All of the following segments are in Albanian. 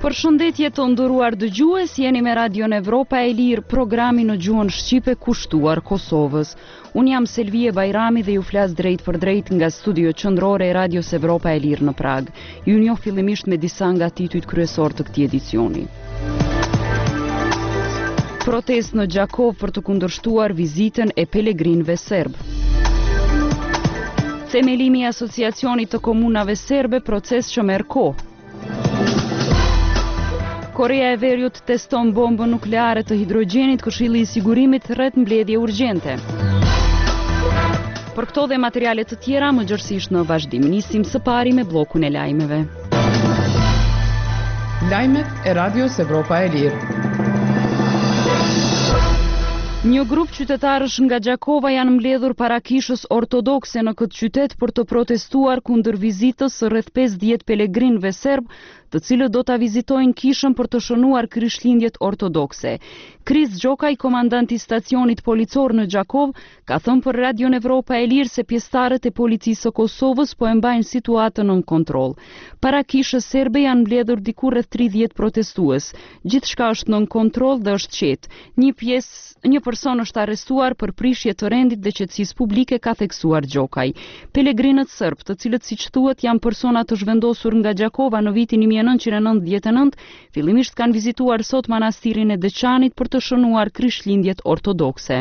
Përshëndetje të nderuar dëgjues, jeni me Radion Evropa e Lirë, programi në gjuhën shqipe kushtuar Kosovës. Unë jam Selvie Bajrami dhe ju flas drejt për drejt nga studio qendrore e Radios Evropa e Lirë në Prag. Ju njoh fillimisht me disa nga titujt kryesor të këtij edicioni. Protest në Gjakov për të kundërshtuar vizitën e pelegrinëve serb. Themelimi i asociacionit të komunave serbe, proces që merr kohë. Korea e Veriut teston bombën nukleare të hidrogjenit, Këshilli i Sigurimit thret mbledhje urgjente. Për këto dhe materiale të tjera, më gjërësisht në vazhdim, nisim së pari me bllokun e lajmeve. Lajmet e Radios Evropa e Lirë. Një grup qytetarësh nga Gjakova janë mbledhur para kishës ortodokse në këtë qytet për të protestuar kundër vizitës së rreth 50 pelegrinëve serb, të cilët do ta vizitojnë kishën për të shënuar krishtlindjet ortodokse. Kris Gjokaj, komandant i stacionit policor në Gjakov, ka thënë për Radion Evropa e Lirë se pjesëtarët e policisë së Kosovës po e mbajnë situatën nën kontroll. Para kishës serbe janë mbledhur diku rreth 30 protestues. Gjithçka është nën kontroll dhe është qetë. Një person është arrestuar për prishje të rendit dhe qetësisë publike, ka theksuar Gjokaj. Pelegrinët serb, të cilët siç thuhet janë persona të zhvendosur nga Gjakova në vitin 1999, fillimisht kanë vizituar sot manastirin e Deçanit për të shënuar krishtlindjet ortodokse.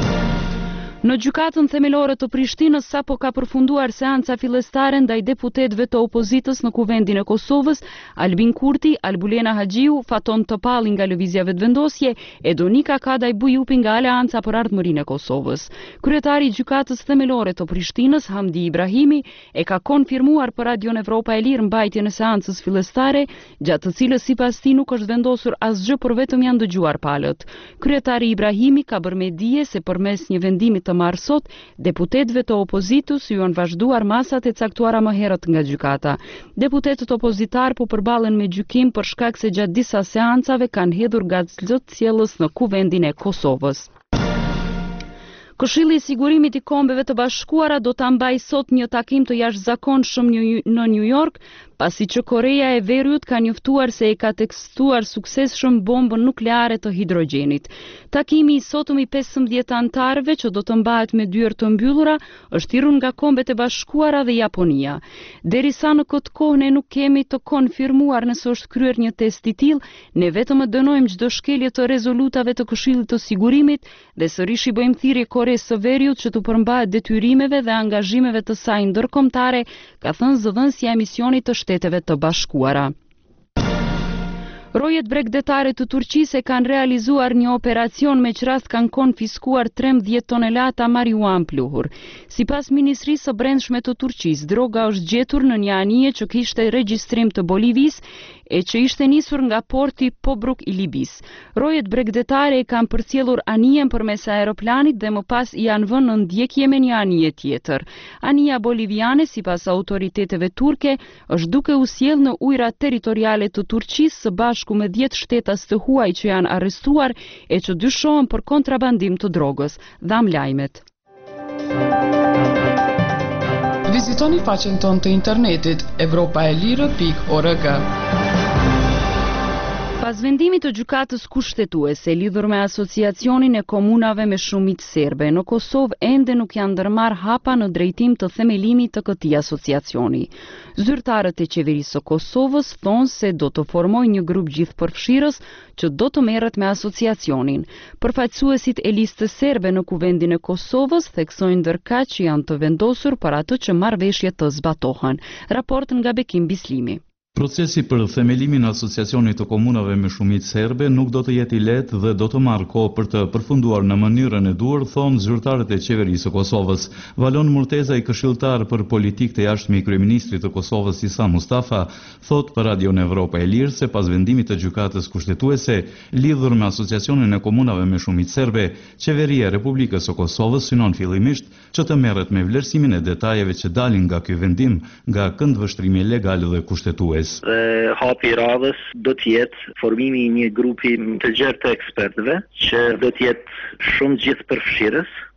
Në gjykatën themelore të Prishtinës sapo ka përfunduar seanca fillestare ndaj deputetëve të opozitës në Kuvendin e Kosovës, Albin Kurti, Albulena Haxhiu, Faton Topalli nga Lëvizja Vetëvendosje e Donika Kadaj Bujupi nga Aleanca për Ardhmërinë e Kosovës. Kryetari i gjykatës themelore të Prishtinës, Hamdi Ibrahimi, e ka konfirmuar për Radion Evropa e Lirë mbajtjen e seancës fillestare, gjatë të cilës sipas tij nuk është vendosur asgjë, por vetëm janë dëgjuar palët. Kryetari Ibrahimi ka bërë me dije se përmes një vendimi të marrë sot, deputetëve të opozitës ju janë vazhduar masat e caktuara më herët nga gjykata. Deputetët opozitar po përballen me gjykim për shkak se gjatë disa seancave kanë hedhur gatshëllës në Kuvendin e Kosovës. Këshilli i Sigurimit i Kombeve të Bashkuara do ta mbajë sot një takim të jashtëzakonshëm në New York, pasi që Korea e Veriut ka njoftuar se e ka testuar suksesshëm bombën nukleare të hidrogjenit. Takimi i sotëm i 15 anëtarëve, që do të mbahet me dyert të mbyllura, është thirrur nga Kombet e Bashkuara dhe Japonia. Derisa në këtë kohë ne nuk kemi të konfirmuar nëse është kryer një test i tillë, ne vetëm e dënojmë çdo shkelje të rezolutave të Këshillit të Sigurimit dhe sërish i bëjmë thirrje Koreas së Veriut që të përmbahet detyrimeve dhe angazhimeve të saj ndërkombëtare, ka thënë zëdhënësja e misionit të Shteteve të Bashkuara. Rojet bregdetare të Turqisë kanë realizuar një operacion me që rast kanë konfiskuar 13 tonelata marijuan pluhur. Sipas Ministrisë së Brendshme të Turqisë, droga është gjetur në një anije që kishte regjistrim të Bolivisë e që ishte nisur nga porti Tobruk i Libisë. Rojet bregdetare e kanë përcjellur anijen përmes aeroplanit dhe më pas i janë vënë në ndjekje me një anije tjetër. Anija boliviane, sipas autoriteteve turke, është duke u sjellë në ujërat territoriale të Turqisë së bashku me 10 shtetas të huaj që janë arrestuar e që dyshohen për kontrabandim të drogës. Dham lajmet. Vizitoni faqen tonë të internetit evropaelire.org. Pas vendimit të gjykatës kushtetuese lidhur me asociacionin e komunave me shumicë serbe, në Kosovë ende nuk janë ndërmarrë hapa në drejtim të themelimit të këtij asociacioni. Zyrtarët e qeverisë së Kosovës thonë se do të formojnë një grup gjithëpërfshirës që do të merret me asociacionin. Përfaqësuesit e listës serbe në Kuvendin e Kosovës theksojnë ndërkaq që janë të vendosur për atë që marrëveshjet të zbatohen. Raport nga Bekim Bislimi. Procesi për themelimin e asociacionit të komunave me shumicë serbe nuk do të jetë i lehtë dhe do të marrë kohë për të përfunduar në mënyrën e duhur, thonë zyrtarët e qeverisë së Kosovës. Valon Murteza, i këshilltar për politikë të jashtme i kryeministrit të Kosovës Isa Mustafa, thot për Radion Evropa e Lirë se pas vendimit të gjykatës kushtetuese lidhur me asociacionin e komunave me shumicë serbe, qeveria e Republikës së Kosovës synon fillimisht që të merret me vlerësimin e detajeve që dalin nga ky vendim, nga këndvështrimi legal dhe kushtetues. Hapi i radhës do të jetë formimi i një grupi të gjerë të ekspertëve që do të jetë shumë gjithëpërfshirës,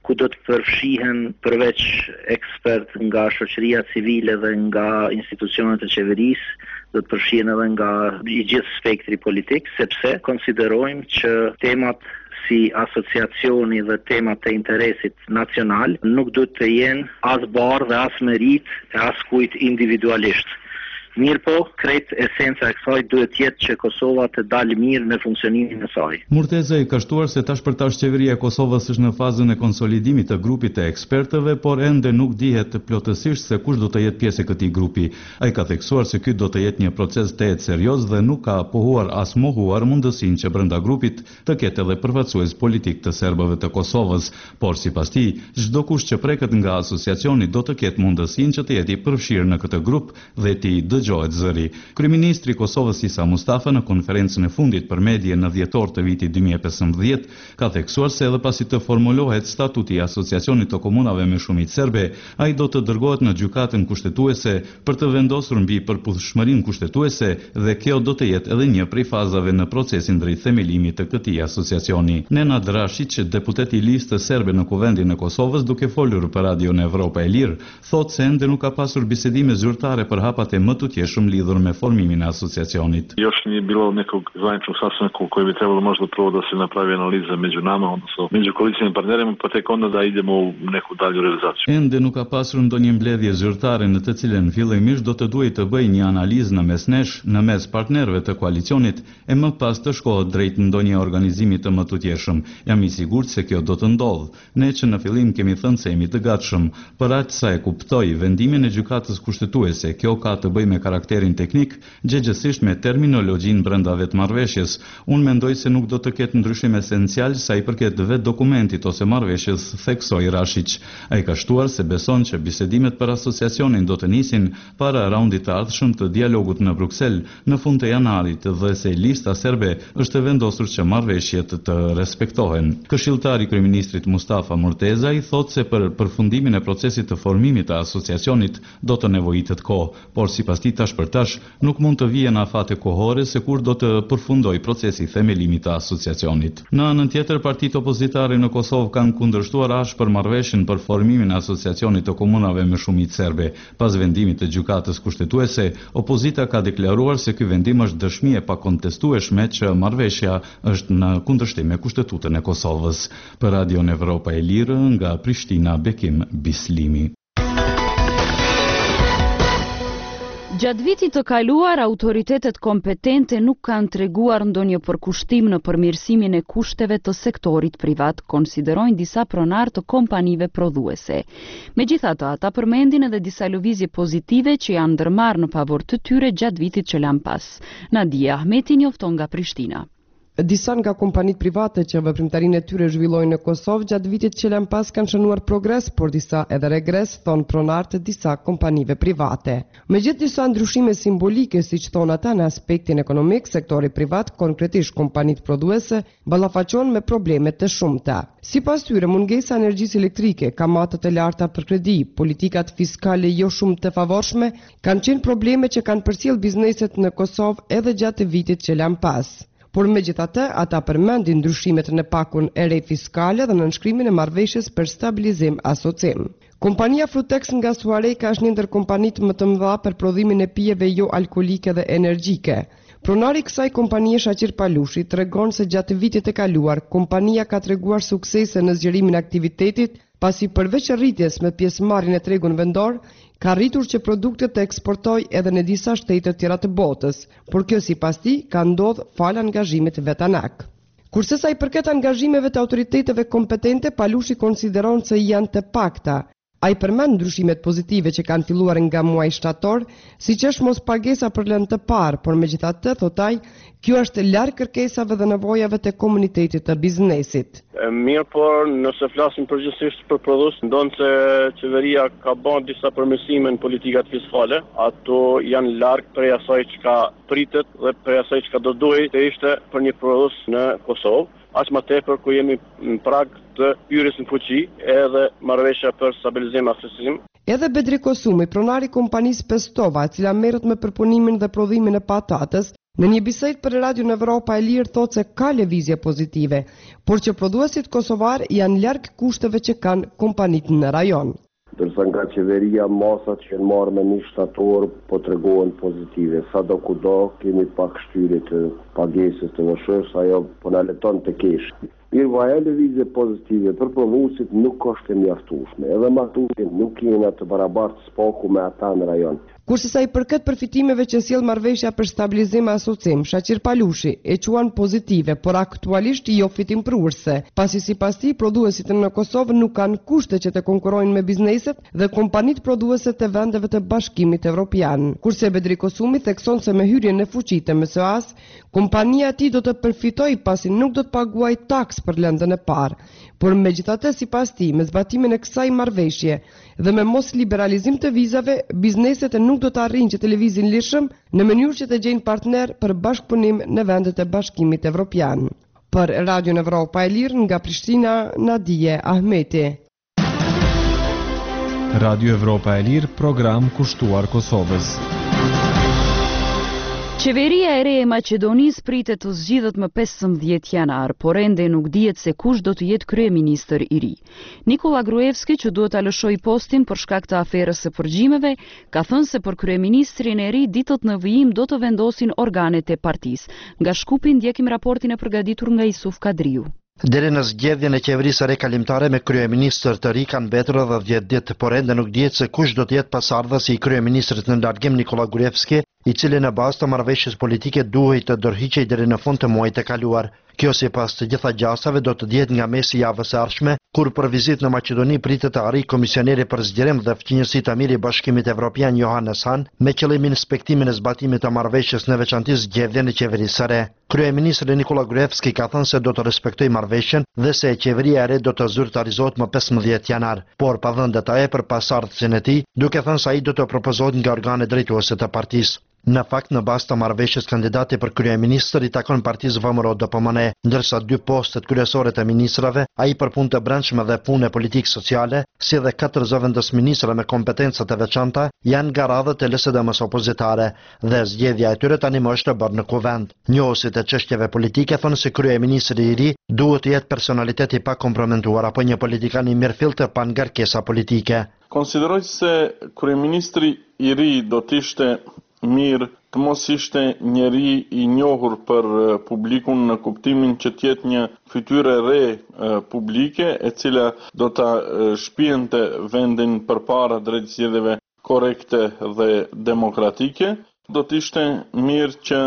ku do të përfshihen përveç ekspert nga shoqëria civile dhe nga institucionet e qeverisë, do të përfshihen edhe nga i gjithë spektri politik, sepse konsiderojmë që temat si asociacioni dhe temat të interesit nacional nuk duhet të jenë as barë dhe as merit e as kujt individualisht. Mirë po, krejt esenca e kësaj duhet jetë që Kosova të dalë mirë në funksionimin e saj. Murteza i ka shtuar se tash për tash qeveria e Kosovës është në fazën e konsolidimit të grupit të ekspertëve, por ende nuk dihet plotësisht se kush do të jetë pjesë e këtij grupi. Ai ka theksuar se ky do të jetë një proces tehet serioz dhe nuk ka pohuar as mohuar mundësinë që brenda grupit të ketë edhe përfaqësues politik të serbëve të Kosovës, por sipas tij, çdo kush që preket nga asociacioni do të ketë mundësinë që të jetë i përfshirë në këtë grup dhe të dëgjohet zëri. Kryeministri i Kosovës Isa Mustafa në konferencën e fundit për media në dhjetor të vitit 2015 ka theksuar se edhe pasi të formulohet statuti i asociacionit të komunave me shumicë serbe, ai do të dërgohet në gjykatën kushtetuese për të vendosur mbi përputhshmërinë kushtetuese dhe kjo do të jetë edhe një prej fazave në procesin drejt themelimit të këtij asociacioni. Nenad Rashić, deputet i listës serbe në Kuvendin e Kosovës, duke folur për Radion Evropa e Lirë, thotë se ende nuk ka pasur bisedime zyrtare për hapat e më të tjeshëm lidhur me formimin e asociacionit. Još nije bilo nekog zvaničnog sastanka u kojem bi trebalo možda prvo da se napravi analiza među nama, odnosno među koalicijskim partnerima, pa tek onda da idemo u neku dalju realizaciju. Ende nuk ka pasur ndonjë mbledhje zyrtare në të cilën fillimisht do të duhej të bëj një analizë në mes nesh, në mes partnerëve të koalicionit, e më pas të shkohet drejt ndonjë organizimi të më të tjeshëm. Jam i sigurt se kjo do të ndodhë. Ne që në fillim kemi thënë se jemi të gatshëm, për aq sa e kuptoj vendimin e gjykatës kushtetuese, kjo ka të bëjë me karakterin teknik, gjegjesisht me terminologjinë brenda vetë marrëveshjes. Unë mendoj se nuk do të ketë ndryshim esencial sa i përket vetë dokumentit ose marrëveshjes, theksoi Rashić. Ai ka shtuar se beson që bisedimet për asociacionin do të nisin para raundit të ardhshëm të dialogut në Bruksel në fund të janarit dhe se lista serbe është vendosur që marrëveshjet të respektohen. Këshilltari i kryeministrit Mustafa Murteza i thotë se për përfundimin e procesit të formimit të asociacionit do të nevojitet kohë, por sipas tij tash për tash nuk mund të vijë në afate kohore se kur do të përfundoj procesi i themelimit të asociacionit. Në anën tjetër, partitë opozitare në Kosovë kanë kundërshtuar ashpër marrëveshjen për formimin e asociacionit të komunave me shumicë serbe. Pas vendimit të gjykatës kushtetuese, opozita ka deklaruar se ky vendim është dëshmi e pakontestueshme që marrëveshja është në kundërshtim me Kushtetutën e Kosovës. Për Radion Evropa e Lirë, nga Prishtina, Bekim Bislimi. Gjatë vitit të kaluar, autoritetet kompetente nuk kanë treguar ndonjë përkushtim në përmirësimin e kushteve të sektorit privat, konsiderojnë disa pronar të kompanive prodhuese. Megjithatë, ata përmendin edhe disa lëvizje pozitive që janë ndërmarrë në favor të tyre gjatë vitit që lan pas. Nadia Ahmeti njofton nga Prishtina. Disa nga kompanitë private që veprimtarinë e tyre zhvillojnë në Kosovë gjatë vitit që lan pas kanë shënuar progres, por disa edhe regres, thon pronarët e disa kompanive private. Megjithëse disa ndryshime simbolike, siç thon ata në aspektin ekonomik, sektori privat, konkretisht kompanitë prodhuese, ballafaqohen me probleme të shumta. Sipas tyre, mungesa e energjisë elektrike, kamatet e larta për kredi, politikat fiskale jo shumë të favorshme, kanë qenë probleme që kanë përcjell bizneset në Kosovë edhe gjatë vitit që lan pas. Por megjithatë, ata përmendin ndryshimet në pakun e re fiskale dhe në nënshkrimin e marrëveshjes për stabilizim asocim. Kompania Frutex nga Suareka është një ndër kompanitë më të mëdha për prodhimin e pijeve jo alkolike dhe energjike. Pronari i kësaj kompanie Shaqir Palushi tregon se gjatë vitit të kaluar, kompania ka treguar suksese në zgjerimin e aktivitetit, pasi përveç rritjes me pjesëmarrjen e tregun vendor, ka rritur që produktet të eksportoj edhe në disa shtete të tjera të botës, por kjo sipas tij ka ndodhur fal angazhimit vetanak. Kurse sa i përket angazhimeve të autoriteteve kompetente, Palushi konsideron se janë të pakta. Ai përmend ndryshimet pozitive që kanë filluar nga muaji shtator, siç është mos pagesa për lënë të parë, por megjithatë, thot ai, kjo është larg kërkesave dhe nevojave të komunitetit të biznesit. Mirë, por nëse flasim përgjithsisht për prodhues, ndonë se qeveria ka bën disa përmirësime në politikat fiskale, ato janë larg prej asaj çka pritet dhe prej asaj çka do duhej të ishte për një prodhues në Kosovë. Aq më tepër ku jemi në prag të hyrjes në fuqi edhe marrëveshja për stabilizim asociim. Edhe Bedri Kosumi, pronari i kompanisë Pestova, e cila merret me përpunimin dhe prodhimin e patates, Në një bisedë për Radion Evropa e Lirë thotë se ka lëvizje pozitive, por që prodhuesit kosovar janë larg kushteve që kanë kompanitë në rajon. Dërsa nga qeveria masat që janë marrë me 1 shtator po tregohen pozitive. Sa do kudo kemi pak shtyri të pagesës të vëshës, ajo po na leton të kesh. Mirë, ajo lëvizje pozitive për prodhuesit nuk është e mjaftueshme. Edhe matutin nuk jena të barabartë spaku me ata në rajon. Kurse sa i përket përfitimeve që sjell marrëveshja për stabilizim e asocim, Shaqir Palushi e quan pozitive, por aktualisht jo fitimprurse, pasi sipas tij prodhuesit në Kosovë nuk kanë kushte që të konkurrojnë me bizneset dhe kompanitë prodhuese të vendeve të Bashkimit Evropian. Kurse Bedri Kosumi thekson se me hyrjen në fuqi të MSA-s, kompania e tij do të përfitojë pasi nuk do të paguajë taks për lëndën e parë. Por megjithatë, sipas tij, me zbatimin e kësaj marrëveshje dhe me mos liberalizim të vizave, bizneset nuk do të arrijnë që të lëvizin lirshëm në mënyrë që të gjejnë partner për bashkëpunim në vendet e Bashkimit Evropian. Për Radion Evropa e Lirë nga Prishtina, Nadije Ahmeti. Radio Evropa e Lirë, program kushtuar Kosovës. Qeveria e re e Maqedonisë pritet të zgjidhet më 15 janar, por ende nuk dihet se kush do të jetë kryeministër i ri. Nikola Gruevski, që duhet ta lëshojë postin për shkak të aferës së përgjimeve, ka thënë se për kryeministrin e ri ditët në vijim do të vendosin organet e partisë. Nga Shkupi ndjekim raportin e përgatitur nga Isuf Kadriu. Deri në zgjedhjen e qeverisë së re kalimtare me kryeministër të ri kanë mbetur edhe 10 ditë, por ende nuk dihet se kush do të jetë pasardhësi i kryeministrit në largim Nikola Gruevski, i cili në bazë të marrëveshjes politike duhej të dorëhiqej deri në fund të muajit të kaluar. Kjo sipas të gjitha gjasave do të dihet nga mesi i javës së ardhshme, kur për vizitë në Maqedoni pritet të arrijë komisioneri për zgjerim dhe fqinjësi të mirë i Bashkimit Evropian Johannes Hahn me qëllimin inspektimin e zbatimit të marrëveshjes në veçantë zgjedhjen e qeverisë së re. Kryeministri Nikola Gruevski ka thënë se do të respektojë marrëveshjen dhe se qeveria e re do të zyrtarizohet më 15 janar, por pa dhënë detaje për pasardhësinë e tij, duke thënë se ai do të propozohet nga organet drejtuese të partisë. Në fakt, në bazë të marrëveshjes kandidati për kryeministër i takon partisë VMRO DPMNE, ndërsa 2 postet kryesore të ministrave, ai për punë të brendshme dhe punë e politikë sociale, si dhe 4 zëvendësministra me kompetenca të veçanta, janë nga radhët e LSDM-s opozitare dhe zgjedhja e tyre tani më është bërë në kuvend. Njohësit e çështjeve politike thonë se kryeministri i ri duhet të jetë personalitet i pakomprometuar apo një politikan i mirëfillt pa ngarkesa politike. Konsideroj se kryeministri i ri do të ishte mirë të mos ishte njeri i njohur për publikun në kuptimin që tjetë një fytyrë re publike e cila do të shpijente vendin përpara drejt zgjedhjeve korekte dhe demokratike. Do të ishte mirë që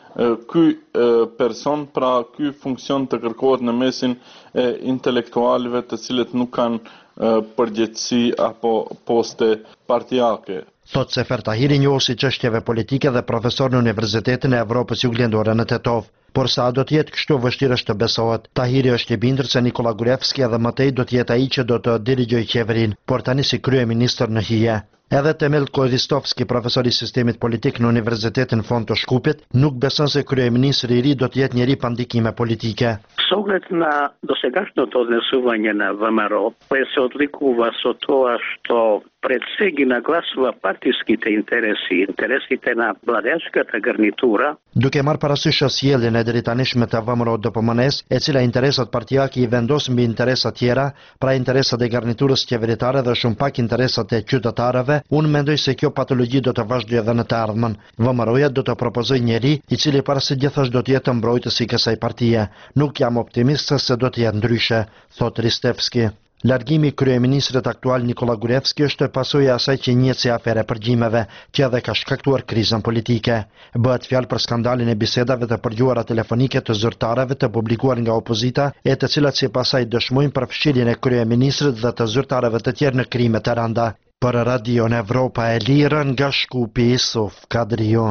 ky person, pra ky funksion të kërkohet në mesin e intelektualëve të cilët nuk kanë përgjegjësi apo poste partijake. Thot Sefer Tahiri, njohësi çështjeve politike dhe profesor në Universitetin e Evropës Juglindore në Tetov. Por sa do të jetë kështu vështirë është të besohet. Tahiri është i bindur se Nikola Gruevski edhe mëtej do të jetë ai që do të dirigjojë qeverinë, por tani si kryeministër në hije. Edhe Temel Koristovski, profesor i sistemit politik në Universitetin Fond të Shkupit, nuk beson se kryeministri i ri do të jetë njeri pa ndikime politike. S ogled na dosegашното odnesuvanje na VMRO, koje se odlikува со тоа што пред се ги нагласува партиските интереси, интересите на владеачката гарнитура. Duke marrë parasysh sjelljen e drejtanishme të VMRO DPMNE-s, e cila interesat partijake i vendos mbi interesat tjera, pra interesat e garniturës qeveritare dhe shumë pak interesat e qytetarëve, unë mendoj se kjo patologji do të vazhdojë edhe në të ardhmen. VMRO-ja do të propozojë njeri i cili parasë gjithashtu do të jetë mbrojtës i kësaj partie. Nuk jam optimist se do të jetë ndryshe, thot Ristevski. Largimi i kryeministrit aktual Nikola Gruevski është pasojë e asaj që njihet si afere përgjimeve, që edhe ka shkaktuar krizën politike. Bëhet fjalë për skandalin e bisedave të përgjuara telefonike të zyrtarëve të publikuar nga opozita, e të cilat sipas saj dëshmojnë përfshirjen e kryeministrit dhe të zyrtarëve të tjerë në krime të rënda. Për Radion Evropa e Lirë nga Shkupi, Isuf Kadriu.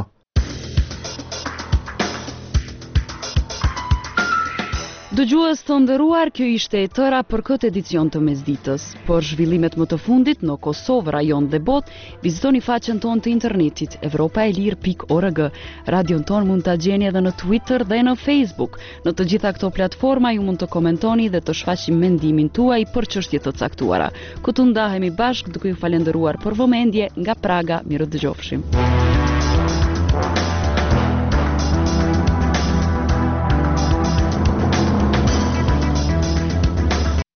Dëgjues të nderuar, kjo ishte e tëra për këtë edicion të mesditës. Për zhvillimet më të fundit në Kosovë, rajon dhe botë, vizitoni faqen tonë të internetit evropaelir.org. Radion tonë mund të gjeni edhe në Twitter dhe në Facebook. Në të gjitha këto platforma ju mund të komentoni dhe të shfaqim mendimin tuaj për çështje të caktuara. Këtu ndahemi bashkë duke ju falendëruar për vëmendje nga Praga. Mirë dëgjofshim.